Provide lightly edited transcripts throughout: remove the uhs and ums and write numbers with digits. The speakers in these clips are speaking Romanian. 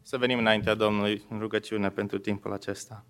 Să venim înaintea Domnului în rugăciune pentru timpul acesta.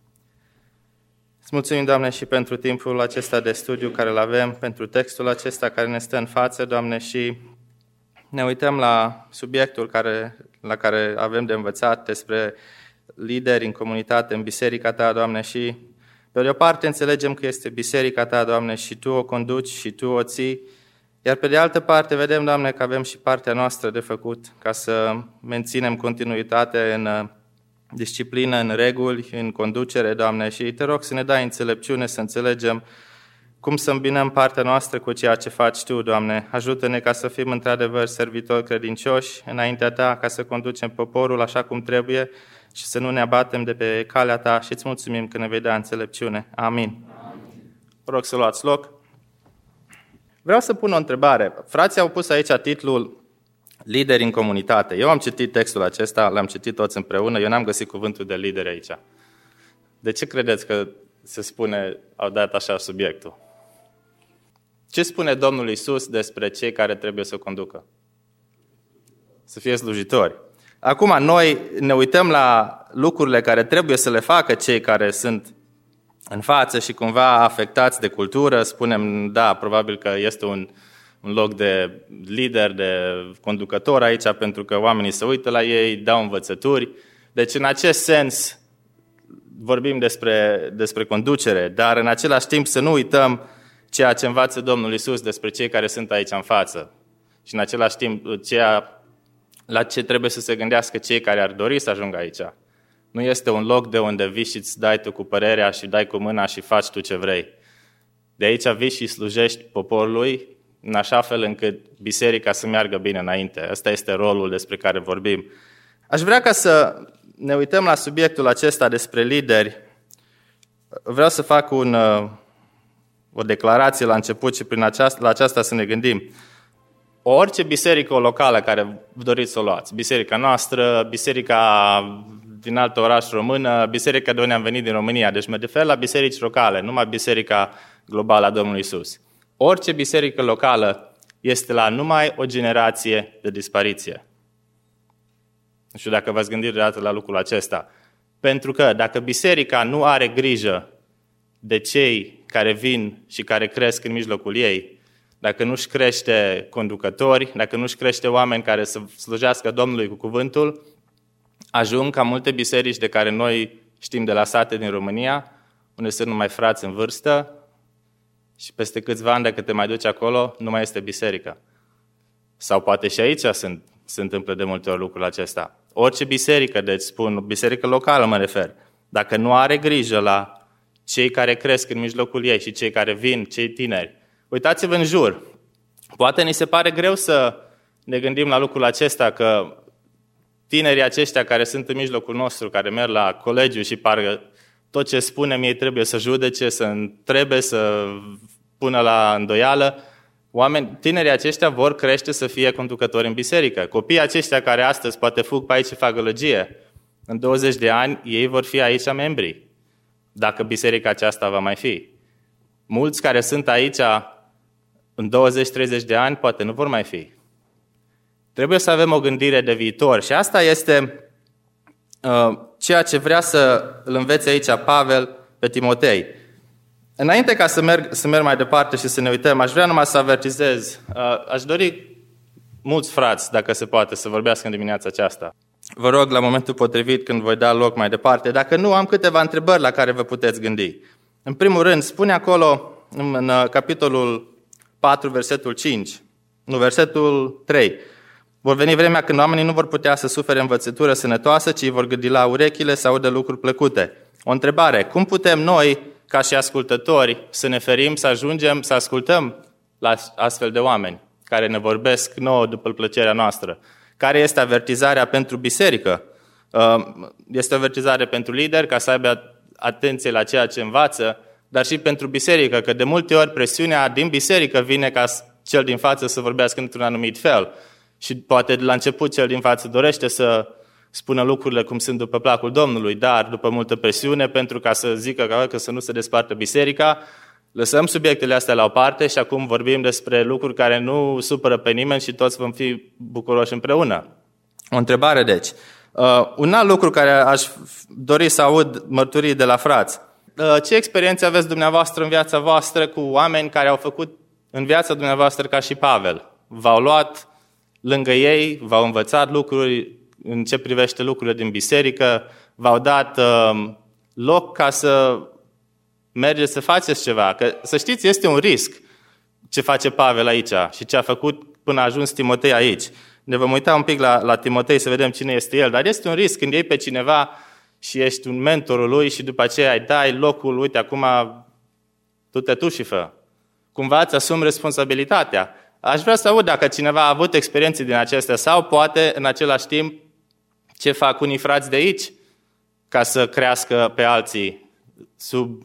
Îți mulțumim, Doamne, și pentru timpul acesta de studiu care îl avem, pentru textul acesta care ne stă în față, Doamne, și ne uităm la subiectul la care avem de învățat despre lideri în comunitate, în biserica Ta, Doamne, și pe de o parte înțelegem că este biserica Ta, Doamne, și Tu o conduci și Tu o ții, iar pe de altă parte vedem, Doamne, că avem și partea noastră de făcut ca să menținem continuitate în disciplină, în reguli, în conducere, Doamne, și Te rog să ne dai înțelepciune să înțelegem cum să îmbinăm partea noastră cu ceea ce faci Tu, Doamne. Ajută-ne ca să fim într-adevăr servitori credincioși înaintea Ta, ca să conducem poporul așa cum trebuie și să nu ne abatem de pe calea Ta și îți mulțumim că ne vei da înțelepciune. Amin. Vă rog să luați loc. Vreau să pun o întrebare. Frații au pus aici titlul Lideri în comunitate. Eu am citit textul acesta, l-am citit toți împreună, eu n-am găsit cuvântul de lideri aici. De ce credeți că se spune, au dat așa subiectul? Ce spune Domnul Iisus despre cei care trebuie să o conducă? Să fie slujitori. Acum noi ne uităm la lucrurile care trebuie să le facă cei care sunt în față și cumva afectați de cultură, spunem, da, probabil că este un loc de lider, de conducător aici, pentru că oamenii se uită la ei, dau învățături. Deci, în acest sens, vorbim despre conducere, dar în același timp să nu uităm ceea ce învață Domnul Iisus despre cei care sunt aici în față. Și în același timp, la ce trebuie să se gândească cei care ar dori să ajungă aici. Nu este un loc de unde vii și îți dai tu cu părerea și dai cu mâna și faci tu ce vrei. De aici vii și slujești poporului în așa fel încât biserica să meargă bine înainte. Ăsta este rolul despre care vorbim. Aș vrea ca să ne uităm la subiectul acesta despre lideri. Vreau să fac o declarație la început și la aceasta să ne gândim. Orice biserică locală care doriți să o luați, biserica noastră, biserica din alt oraș română, biserica de unde am venit din România, deci mă refer la biserici locale, numai biserica globală a Domnului Iisus. Orice biserică locală este la numai o generație de dispariție. Nu știu dacă v-ați gândit vreodată la lucrul acesta. Pentru că dacă biserica nu are grijă de cei care vin și care cresc în mijlocul ei, dacă nu-și crește conducători, dacă nu-și crește oameni care să slujească Domnului cu cuvântul, ajung ca multe biserici de care noi știm de la sate din România, unde sunt numai frați în vârstă și peste câțiva ani, dacă te mai duci acolo, nu mai este biserică. Sau poate și aici se întâmplă de multe ori lucrul acesta. Orice biserică, deci spun, biserică locală mă refer, dacă nu are grijă la cei care cresc în mijlocul ei și cei care vin, cei tineri, uitați-vă în jur. Poate ni se pare greu să ne gândim la lucrul acesta, că tinerii aceștia care sunt în mijlocul nostru, care merg la colegiu și parcă tot ce spunem ei trebuie să judece, să întrebe, să pună la îndoială. Tinerii aceștia vor crește să fie conducători în biserică. Copiii aceștia care astăzi poate fug pe aici și fac gălăgie, în 20 de ani ei vor fi aici membri, dacă biserica aceasta va mai fi. Mulți care sunt aici în 20-30 de ani poate nu vor mai fi. Trebuie să avem o gândire de viitor și asta este ceea ce vrea să îl învețe aici Pavel pe Timotei. Înainte ca să merg mai departe și să ne uităm, aș vrea numai să avertizez. Aș dori mulți frați, dacă se poate, să vorbească în dimineața aceasta. Vă rog, la momentul potrivit, când voi da loc mai departe, dacă nu, am câteva întrebări la care vă puteți gândi. În primul rând, spune acolo, în capitolul 4, versetul 5, versetul 3, vor veni vremea când oamenii nu vor putea să sufere învățătură sănătoasă, ci vor gâdila urechile să audă lucruri plăcute. O întrebare, cum putem noi, ca și ascultători, să ne ferim, să ajungem să ascultăm la astfel de oameni care ne vorbesc nouă după plăcerea noastră? Care este avertizarea pentru biserică? Este o avertizare pentru lideri ca să aibă atenție la ceea ce învață, dar și pentru biserică, că de multe ori presiunea din biserică vine ca cel din față să vorbească într-un anumit fel. Și poate la început cel din față dorește să spună lucrurile cum sunt după placul Domnului, dar după multă presiune, pentru ca să zică că să nu se despartă biserica, lăsăm subiectele astea la o parte și acum vorbim despre lucruri care nu supără pe nimeni și toți vom fi bucuroși împreună. O întrebare, deci. Un alt lucru care aș dori să aud mărturii de la frați. Ce experiențe aveți dumneavoastră în viața voastră cu oameni care au făcut în viața dumneavoastră ca și Pavel? V-au luat lângă ei, v-au învățat lucruri în ce privește lucrurile din biserică, v-au dat loc ca să mergeți să faceți ceva. Că, să știți, este un risc ce face Pavel aici și ce a făcut până a ajuns Timotei aici. Ne vom uita un pic la Timotei să vedem cine este el, dar este un risc când iei pe cineva și ești un mentorul lui și după aceea îi dai locul, uite, acum du-te tu și fă. Cumva îți asumi responsabilitatea. Aș vrea să aud dacă cineva a avut experiențe din acestea sau poate în același timp ce fac unii frați de aici ca să crească pe alții sub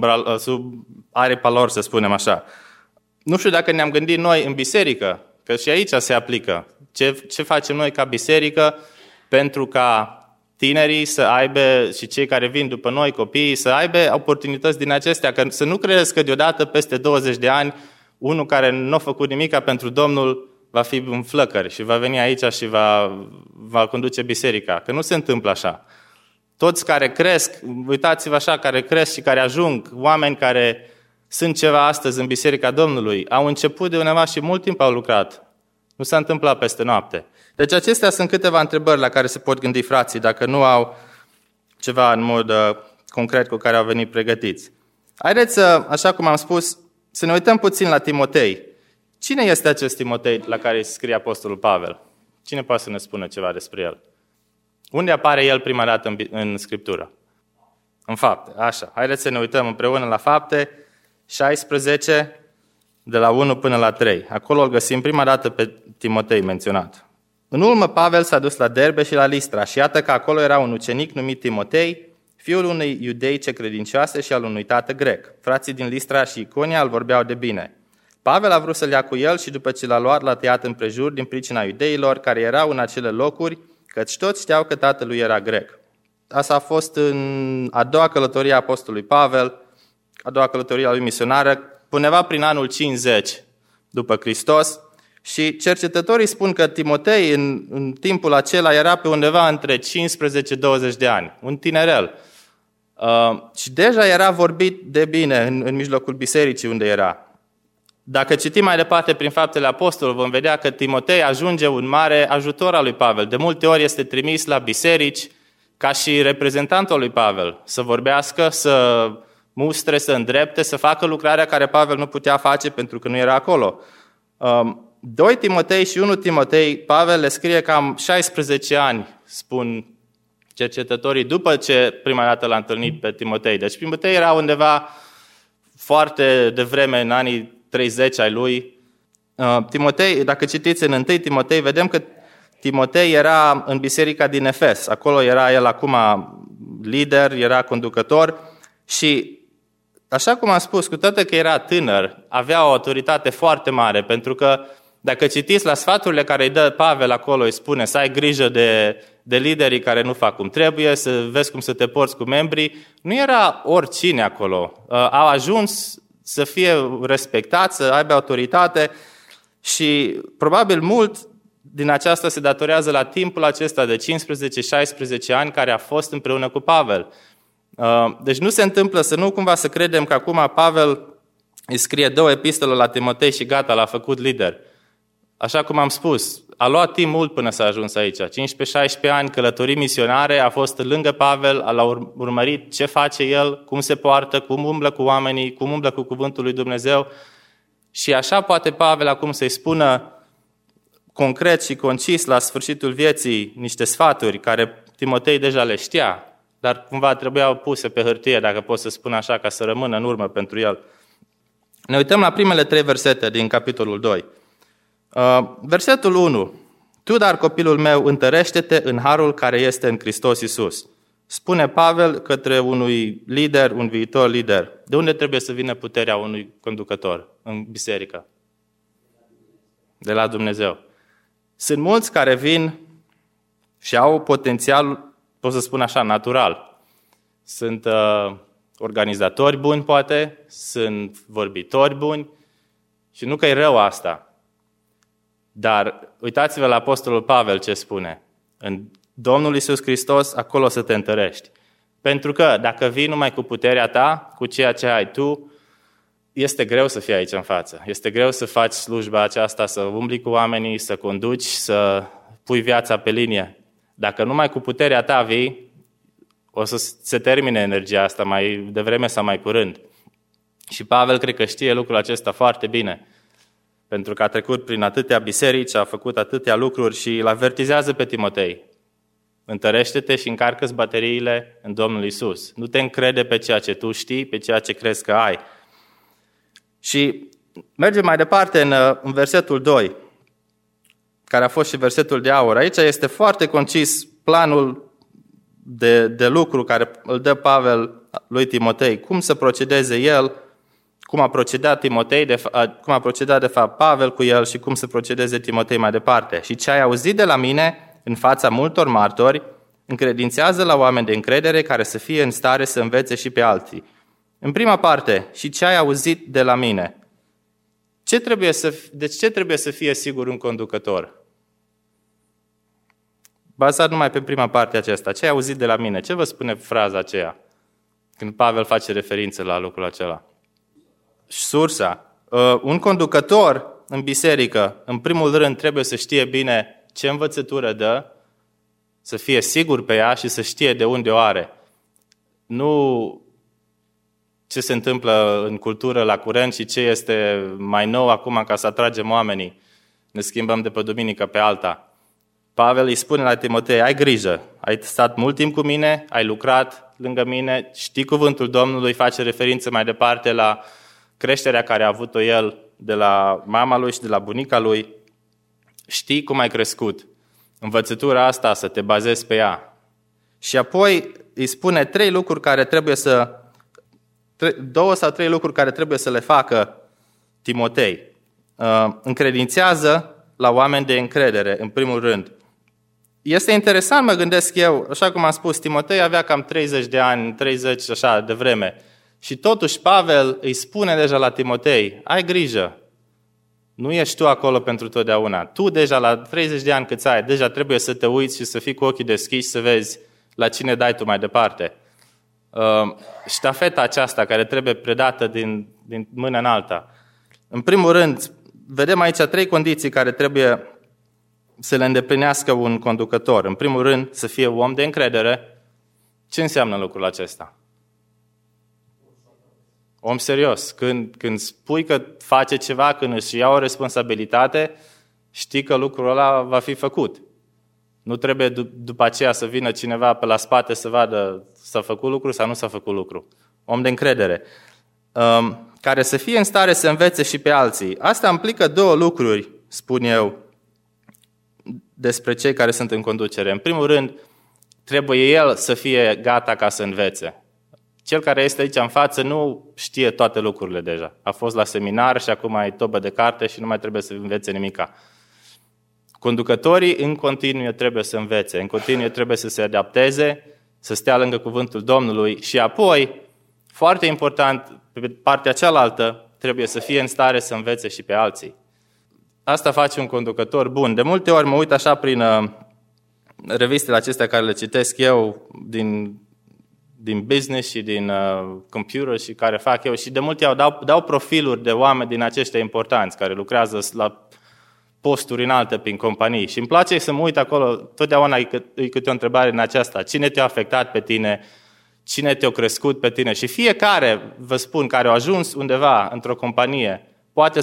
aripa lor, să spunem așa. Nu știu dacă ne-am gândit noi în biserică, că și aici se aplică. Ce facem noi ca biserică pentru ca tinerii să aibă și cei care vin după noi, copiii, să aibă oportunități din acestea, că să nu credeți că deodată peste 20 de ani unul care nu a făcut nimica pentru Domnul va fi un flăcăr și va veni aici și va conduce biserica. Că nu se întâmplă așa. Toți care cresc, uitați-vă așa, care cresc și care ajung, oameni care sunt ceva astăzi în Biserica Domnului, au început de undeva și mult timp au lucrat. Nu s-a întâmplat peste noapte. Deci acestea sunt câteva întrebări la care se pot gândi frații, dacă nu au ceva în mod concret cu care au venit pregătiți. Haideți să, așa cum am spus, să ne uităm puțin la Timotei. Cine este acest Timotei la care scrie Apostolul Pavel? Cine poate să ne spună ceva despre el? Unde apare el prima dată în Scriptură? În Fapte, așa. Haideți să ne uităm împreună la Fapte 16, de la 1 până la 3. Acolo îl găsim prima dată pe Timotei menționat. În urmă, Pavel s-a dus la Derbe și la Listra și iată că acolo era un ucenic numit Timotei, fiul unei iudeice credincioase și al unui tată grec. Frații din Listra și Iconia îl vorbeau de bine. Pavel a vrut să-l ia cu el și după ce l-a luat, l-a tăiat împrejur din pricina iudeilor care erau în acele locuri, căci toți știau că tatălui era grec. Asta a fost în a doua călătorie a apostolului Pavel, a doua călătorie a lui misionară, undeva prin anul 50 după Hristos. Și cercetătorii spun că Timotei în timpul acela era pe undeva între 15-20 de ani, un tinerel. Și deja era vorbit de bine în mijlocul bisericii unde era. Dacă citim mai departe prin Faptele Apostolului, vom vedea că Timotei ajunge un mare ajutor al lui Pavel. De multe ori este trimis la biserici ca și reprezentantul lui Pavel, să vorbească, să mustre, să îndrepte, să facă lucrarea care Pavel nu putea face pentru că nu era acolo. 2 Timotei și 1 Timotei, Pavel le scrie cam 16 ani, spun cercetătorii, după ce prima dată l-a întâlnit pe Timotei. Deci Timotei era undeva foarte devreme, în anii 30 ai lui. Timotei, dacă citiți în 1 Timotei, vedem că Timotei era în biserica din Efes. Acolo era el acum lider, era conducător și, așa cum am spus, cu toate că era tânăr, avea o autoritate foarte mare, pentru că dacă citiți la sfaturile care îi dă Pavel acolo, îi spune să ai grijă de liderii care nu fac cum trebuie, să vezi cum să te porți cu membrii. Nu era oricine acolo. Au ajuns să fie respectați, să aibă autoritate și probabil mult din aceasta se datorează la timpul acesta de 15-16 ani care a fost împreună cu Pavel. Deci nu se întâmplă să nu cumva să credem că acum Pavel îi scrie 2 epistole la Timotei și gata, l-a făcut lider. Așa cum am spus, a luat timp mult până s-a ajuns aici. 15-16 ani, călătorii misionare, a fost lângă Pavel, a urmărit ce face el, cum se poartă, cum umblă cu oamenii, cum umblă cu cuvântul lui Dumnezeu. Și așa poate Pavel acum să-i spună concret și concis la sfârșitul vieții niște sfaturi care Timotei deja le știa, dar cumva trebuiau puse pe hârtie, dacă pot să spun așa, ca să rămână în urmă pentru el. Ne uităm la primele 3 versete din capitolul 2. Versetul 1. Tu, dar copilul meu, întărește-te în harul care este în Hristos Iisus. Spune Pavel către unui lider, un viitor lider. De unde trebuie să vină puterea unui conducător în biserică? De la Dumnezeu. Sunt mulți care vin și au potențial, pot să spun așa, natural. Sunt organizatori buni, poate, sunt vorbitori buni și nu că e rău asta. Dar uitați-vă la Apostolul Pavel ce spune. În Domnul Iisus Hristos, acolo să te întărești. Pentru că dacă vii numai cu puterea ta, cu ceea ce ai tu, este greu să fii aici în față. Este greu să faci slujba aceasta, să umbli cu oamenii, să conduci, să pui viața pe linie. Dacă numai cu puterea ta vii, o să se termine energia asta mai devreme sau mai curând. Și Pavel cred că știe lucrul acesta foarte bine, pentru că a trecut prin atâtea biserici, a făcut atâtea lucruri și îl avertizează pe Timotei. Întărește-te și încarcă-ți bateriile în Domnul Iisus. Nu te încrede pe ceea ce tu știi, pe ceea ce crezi că ai. Și mergem mai departe în versetul 2, care a fost și versetul de aur. Aici este foarte concis planul de lucru care îl dă Pavel lui Timotei. Cum să procedeze el, cum a procedat cum a procedat de fapt Pavel cu el și cum să procedeze Timotei mai departe. Și ce ai auzit de la mine în fața multor martori, încredințează la oameni de încredere care să fie în stare să învețe și pe alții. În prima parte, și ce ai auzit de la mine? Deci ce trebuie să fie sigur un conducător? Bazat numai pe prima parte aceasta. Ce ai auzit de la mine? Ce vă spune fraza aceea? Când Pavel face referință la lucrul acela. Sursa. Un conducător în biserică, în primul rând, trebuie să știe bine ce învățătură dă, să fie sigur pe ea și să știe de unde o are. Nu ce se întâmplă în cultură la curent și ce este mai nou acum ca să atragem oamenii. Ne schimbăm de pe duminică pe alta. Pavel îi spune la Timotei, ai grijă, ai stat mult timp cu mine, ai lucrat lângă mine, știi cuvântul Domnului, face referință mai departe la creșterea care a avut-o el de la mama lui și de la bunica lui. Știi cum ai crescut. Învățătura asta, să te bazezi pe ea. Și apoi îi spune două sau trei lucruri care trebuie să le facă Timotei. Încredințează la oameni de încredere, în primul rând. Este interesant, mă gândesc eu, așa cum am spus, Timotei avea cam 30 de ani, 30 așa de vreme. Și totuși Pavel îi spune deja la Timotei, ai grijă, nu ești tu acolo pentru totdeauna. Tu deja la 30 de ani câți ai, deja trebuie să te uiți și să fii cu ochii deschiși să vezi la cine dai tu mai departe. Ștafeta aceasta care trebuie predată din mână în alta. În primul rând, vedem aici 3 condiții care trebuie să le îndeplinească un conducător. În primul rând, să fie om de încredere. Ce înseamnă lucrul acesta? Om serios. Când spui că face ceva, când își ia o responsabilitate, știi că lucrul ăla va fi făcut. Nu trebuie după aceea să vină cineva pe la spate să vadă s-a făcut lucru sau nu s-a făcut lucru. Om de încredere. Care să fie în stare să învețe și pe alții. Asta implică 2 lucruri, spun eu, despre cei care sunt în conducere. În primul rând, trebuie el să fie gata ca să învețe. Cel care este aici în față nu știe toate lucrurile deja. A fost la seminar și acum ai tobă de carte și nu mai trebuie să învețe nimica. Conducătorii în continuu trebuie să învețe, în continuu trebuie să se adapteze, să stea lângă cuvântul Domnului și apoi, foarte important, pe partea cealaltă, trebuie să fie în stare să învețe și pe alții. Asta face un conducător bun. De multe ori mă uit așa prin revistele acestea care le citesc eu din business și din computer și care fac eu și de multe ori dau profiluri de oameni din aceștia importanți care lucrează la posturi înalte prin companii și îmi place să mă uit acolo, totdeauna e câte o întrebare în aceasta. Cine te-a afectat pe tine? Cine te-a crescut pe tine? Și fiecare, vă spun, care a ajuns undeva într-o companie, poate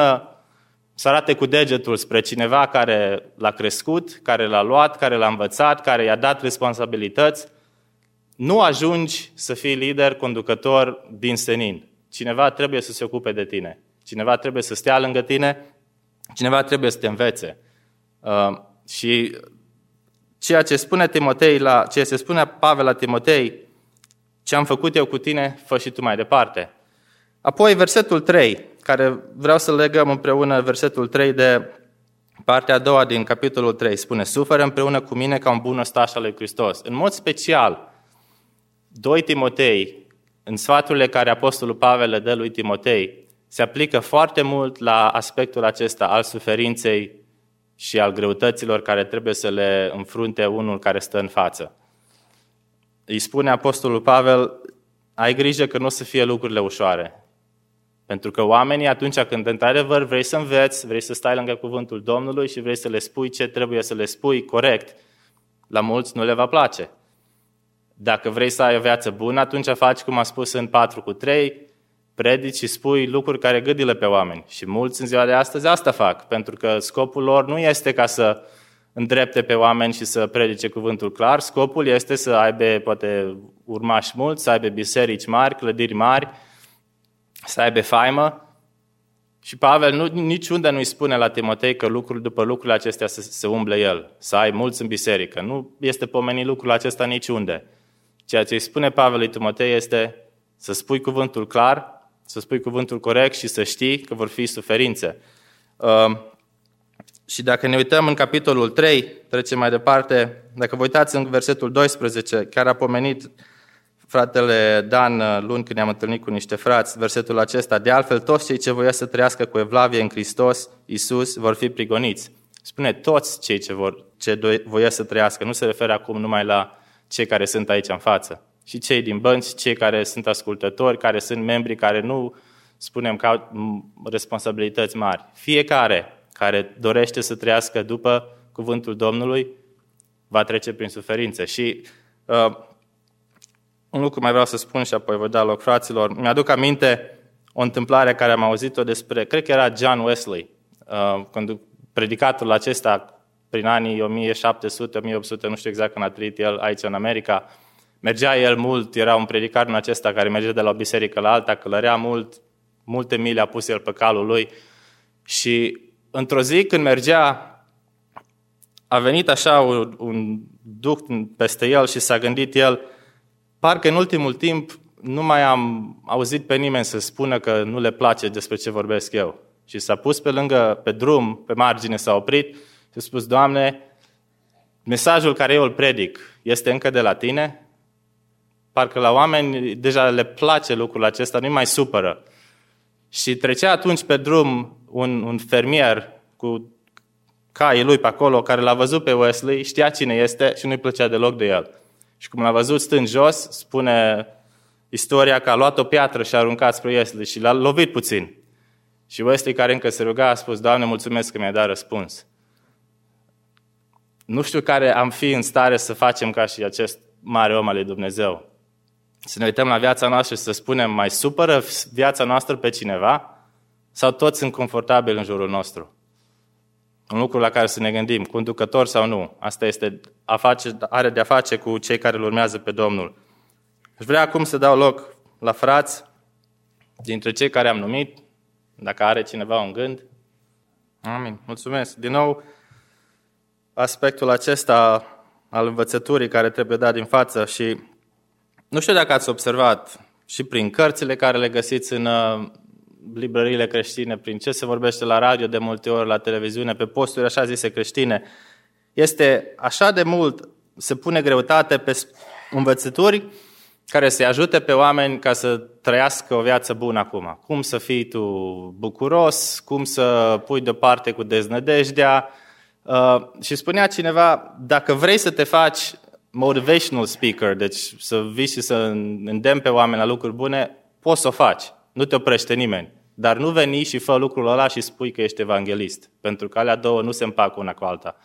să arate cu degetul spre cineva care l-a crescut, care l-a luat, care l-a învățat, care i-a dat responsabilități. Nu ajungi să fii lider, conducător din senin. Cineva trebuie să se ocupe de tine. Cineva trebuie să stea lângă tine. Cineva trebuie să te învețe. Și ceea ce spune Pavel la Timotei, ce am făcut eu cu tine, fă și tu mai departe. Apoi versetul 3, care vreau să legăm împreună versetul 3 de partea a doua din capitolul 3. Spune, suferă împreună cu mine ca un bun ostaș al lui Hristos. În mod special, 2 Timotei, în sfaturile care apostolul Pavel le dă lui Timotei, se aplică foarte mult la aspectul acesta al suferinței și al greutăților care trebuie să le înfrunte unul care stă în față. Îi spune Apostolul Pavel, ai grijă că nu o să fie lucrurile ușoare. Pentru că oamenii, atunci când într-adevăr vrei să înveți, vrei să stai lângă cuvântul Domnului și vrei să le spui ce trebuie să le spui corect, la mulți nu le va place. Dacă vrei să ai o viață bună, atunci faci cum a spus în 4:3, predici și spui lucruri care gâdilă pe oameni. Și mulți în ziua de astăzi asta fac, pentru că scopul lor nu este ca să îndrepte pe oameni și să predice cuvântul clar, scopul este să aibă poate urmași mulți, să aibă biserici mari, clădiri mari, să aibă faimă. Și Pavel niciunde nu-i spune la Timotei că după lucrurile acestea să se umble el, să ai mulți în biserică. Nu este pomenit lucrul acesta niciunde. Ceea ce îi spune Pavel lui Timotei este să spui cuvântul clar, să spui cuvântul corect și să știi că vor fi suferințe. Și dacă ne uităm în capitolul 3, trecem mai departe, dacă vă uitați în versetul 12, chiar a pomenit fratele Dan luni când ne-am întâlnit cu niște frați, versetul acesta, de altfel toți cei ce voiesc să trăiască cu evlavie în Hristos, Iisus, vor fi prigoniți. Spune toți cei ce voiesc să trăiască, nu se referă acum numai la cei care sunt aici în față. Și cei din bănci, cei care sunt ascultători, care sunt membri, care nu, spunem, că au responsabilități mari. Fiecare care dorește să trăiască după cuvântul Domnului va trece prin suferințe. Și un lucru mai vreau să spun și apoi voi da loc fraților. Mi-aduc aminte o întâmplare care am auzit-o despre, cred că era John Wesley, când predicatul acesta prin anii 1700-1800, nu știu exact când a trăit el aici în America, mergea el mult, era un predicar în acesta care mergea de la o biserică la alta, călărea multe mile a pus el pe calul lui și într-o zi când mergea, a venit așa un duh peste el și s-a gândit el, parcă în ultimul timp nu mai am auzit pe nimeni să spună că nu le place despre ce vorbesc eu. Și s-a pus pe drum, pe margine s-a oprit și a spus, Doamne, mesajul care eu îl predic este încă de la Tine? Parcă la oameni deja le place lucrul acesta, nu-i mai supără. Și trecea atunci pe drum un fermier cu caii lui pe acolo, care l-a văzut pe Wesley, știa cine este și nu-i plăcea deloc de el. Și cum l-a văzut stând jos, spune istoria că a luat o piatră și a aruncat spre Wesley și l-a lovit puțin. Și Wesley, care încă se ruga, a spus, Doamne, mulțumesc că mi-ai dat răspuns. Nu știu care am fi în stare să facem ca și acest mare om al lui Dumnezeu. Să ne uităm la viața noastră și să spunem, mai supără viața noastră pe cineva sau toți sunt confortabili în jurul nostru? Un lucru la care să ne gândim, conducător sau nu. Asta are de-a face cu cei care îl urmează pe Domnul. Aș vrea acum să dau loc la frați, dintre cei care am numit, dacă are cineva un gând. Amin. Mulțumesc. Din nou, aspectul acesta al învățăturii care trebuie dat din față și nu știu dacă ați observat și prin cărțile care le găsiți în librăriile creștine, prin ce se vorbește la radio de multe ori, la televiziune, pe posturi așa zise creștine, este așa de mult, se pune greutate pe învățături care să-i ajute pe oameni ca să trăiască o viață bună acum. Cum să fii tu bucuros, cum să pui deoparte cu deznădejdea. Și spunea cineva, dacă vrei să te faci motivational speaker, deci să vii și să îndemni pe oameni la lucruri bune, poți să o faci. Nu te oprește nimeni. Dar nu veni și fă lucrul ăla și spui că ești evanghelist. Pentru că alea două nu se împacă una cu alta.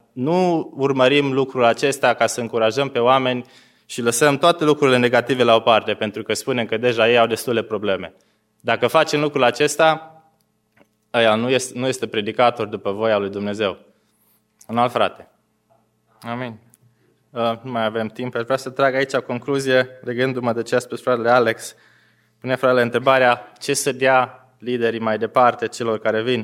Nu urmărim lucrul acesta ca să încurajăm pe oameni și lăsăm toate lucrurile negative la o parte, pentru că spunem că deja ei au destule probleme. Dacă facem lucrul acesta, aia nu este predicator după voia lui Dumnezeu. Un alt frate. Amin. Nu mai avem timp. Aș vrea să trag aici o concluzie, legându-mă de ce a spus fratele Alex. Pune fratele întrebarea, ce să dea liderii mai departe celor care vin?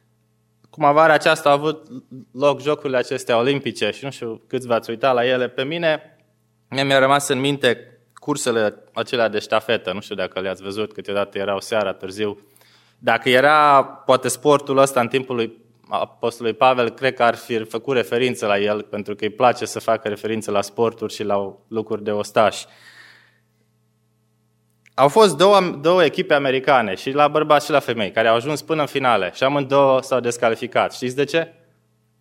Cum vara aceasta au avut loc jocurile acestea olimpice și nu știu câți v-ați uitat la ele. Pe mine mi-a rămas în minte cursele acelea de ștafetă. Nu știu dacă le-ați văzut, câteodată erau seara târziu. Dacă era poate sportul ăsta în timpul lui Apostolului Pavel, cred că ar fi făcut referință la el, pentru că îi place să facă referință la sporturi și la lucruri de ostași. Au fost două echipe americane, și la bărbați și la femei, care au ajuns până în finale și amândouă s-au descalificat. Știți de ce?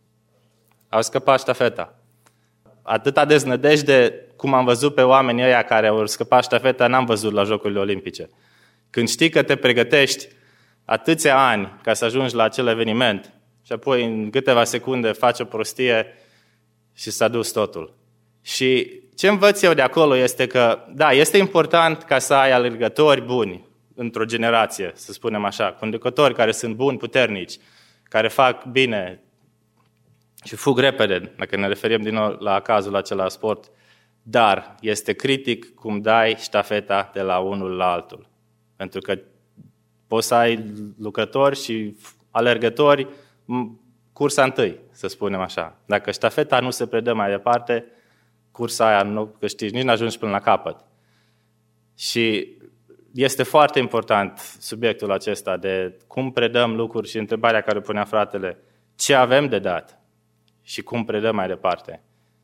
au scăpat ștafeta. Atâta deznădejde cum am văzut pe oamenii ăia care au scăpat ștafeta, n-am văzut la Jocurile Olimpice. Când știi că te pregătești atâția ani ca să ajungi la acel eveniment și apoi în câteva secunde faci o prostie și s-a dus totul. Și ce învăț eu de acolo este că, da, este important ca să ai alergători buni într-o generație, să spunem așa, conducători care sunt buni, puternici, care fac bine și fug repede, dacă ne referim din nou la cazul acela sport, dar este critic cum dai ștafeta de la unul la altul. Pentru că poți să ai lucrători și alergători cursa întâi, să spunem așa. Dacă ștafeta nu se predă mai departe, cursa aia nu câștigi, nici nu ajungi până la capăt. Și este foarte important subiectul acesta de cum predăm lucruri și întrebarea care punea fratele, ce avem de dat și cum predăm mai departe.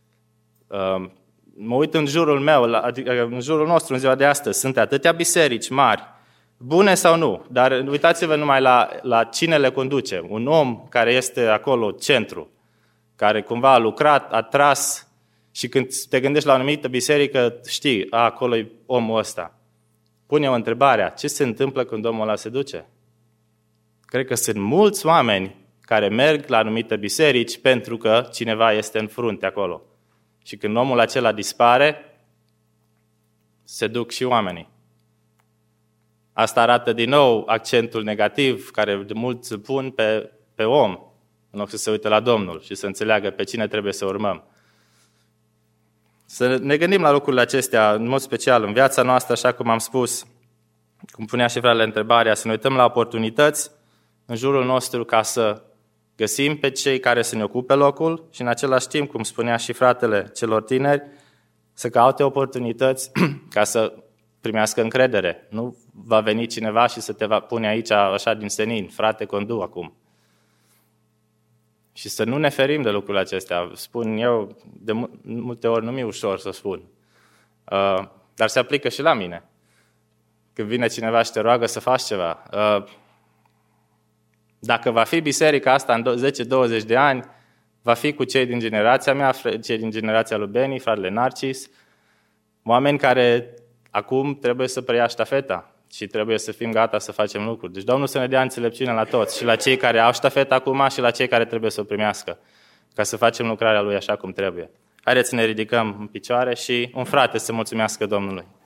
Mă uit în jurul meu, adică în jurul nostru în ziua de astăzi, sunt atâtea biserici mari, bune sau nu, dar uitați-vă numai la cine le conduce. Un om care este acolo centru, care cumva a lucrat, a tras și când te gândești la o anumită biserică, știi, acolo e omul ăsta. Pune o întrebare, ce se întâmplă când omul ăla se duce? Cred că sunt mulți oameni care merg la anumite biserici pentru că cineva este în frunte acolo. Și când omul acela dispare, se duc și oamenii. Asta arată din nou accentul negativ care de mulți se pun pe om, în loc să se uite la Domnul și să înțeleagă pe cine trebuie să urmăm. Să ne gândim la lucrurile acestea, în mod special, în viața noastră, așa cum am spus, cum punea și fratele întrebarea, să ne uităm la oportunități în jurul nostru ca să găsim pe cei care să ne ocupe locul și în același timp, cum spunea și fratele celor tineri, să caute oportunități ca să primească încredere. Nu va veni cineva și să te va pune aici așa din senin, frate, condu acum. Și să nu ne ferim de lucrurile acestea. Spun eu, de multe ori nu mi-e ușor să spun. Dar se aplică și la mine. Când vine cineva și te roagă să faci ceva. Dacă va fi biserica asta în 10-20 de ani, va fi cu cei din generația mea, cei din generația lui Beni, fratele Narcis, oameni care acum trebuie să preia ștafeta și trebuie să fim gata să facem lucruri. Deci Domnul să ne dea înțelepciune la toți, și la cei care au ștafeta acum și la cei care trebuie să o primească, ca să facem lucrarea Lui așa cum trebuie. Haideți să ne ridicăm în picioare și un frate să mulțumească Domnului.